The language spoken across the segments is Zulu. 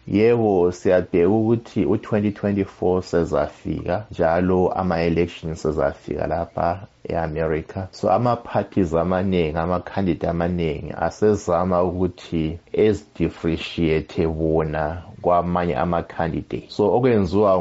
Yebo siyabheka ukuthi u2024 sezafika njalo ama-elections sezafika lapha e-America. So ama-parties amaningi, ama-candidate amaningi asezama ukuthi differentiate bona kwamanye ama-candidate. So okwenziwa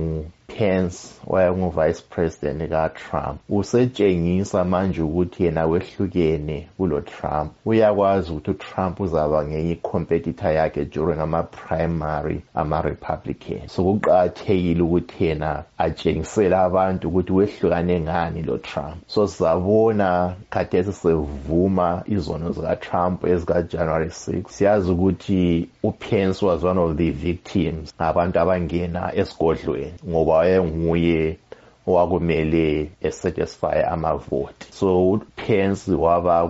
Pence wayengu-vice president ka-Trump usetshengisa manje ukuthi yena wehlukene kulo Trump. Uyakwazi ukuthi uTrump uzaba ngenye competitor yakhe during ama-primary ama-Republican. So kuqakathekile ukuthi yena atshengisele abantu ukuthi wehlukane ngani lo Trump. So sizabona khathesi sevuma izono zika-Trump ezika-January 6. Siyazi ukuthi uPence was one of the victims, abantu abangena esigodlweni ngoba wayenguye owakumele satisfy amavoti. So uPence waba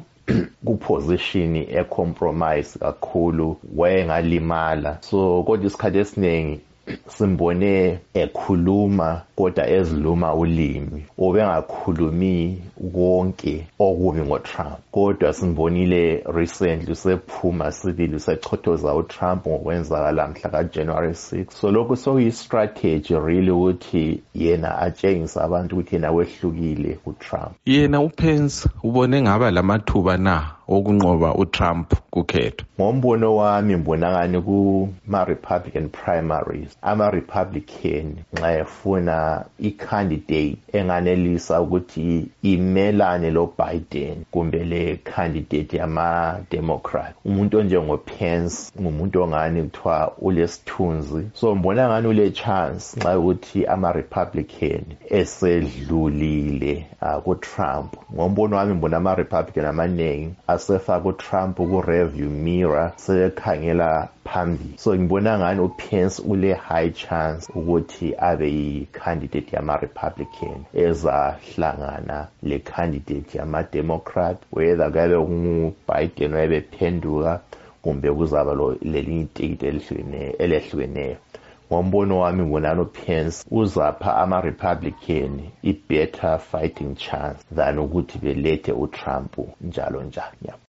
ku-position e-compromise kakhulu, wayengalimala. So kodwa isikhathi esiningi simbone ekhuluma kodwa eziluma ulimi, obengakhulumi konke okubi ngoTrump. Kodwa simbonile recently sephuma sibili sechothoza uTrump ngokwenzakala mhla ka-January 6. So lokhu sokuyi-strategy really ukuthi yena atshengise abantu ukuthi yena wehlukile kuTrump. Yena uPence ubone ngaba lamathuba na okunqoba uTrump kukhetho? Ngombono wami mbonakani kuma-Republican primaries, ama-Republican nxa efuna i-candidate enganelisa ukuthi imelane lo Biden kumbe le candidate yama-Democrat, umuntu onjengoPence ngumuntu ongani kuthiwa ulesithunzi. So mbona ngani ule chance nxa ukuthi ama-Republican esedlulile kuTrump. Ngombono wami mbona ama-Republican amaningi asefaka uTrump ku-review mirror sekhangela phambili. So ngibona ngani uPence ule high chance ukuthi abe yi-candidate yama-Republican ezahlangana le candidate yama-Democrat, whether kabe ngu-Biden wayebephenduka kumbe kuzaba lelinye itikiti elehlukeneyo. Ngombono wami ngibonani uPence uzapha ama-Republican i-better fighting chance than ukuthi belethe uTrump njalo njalo.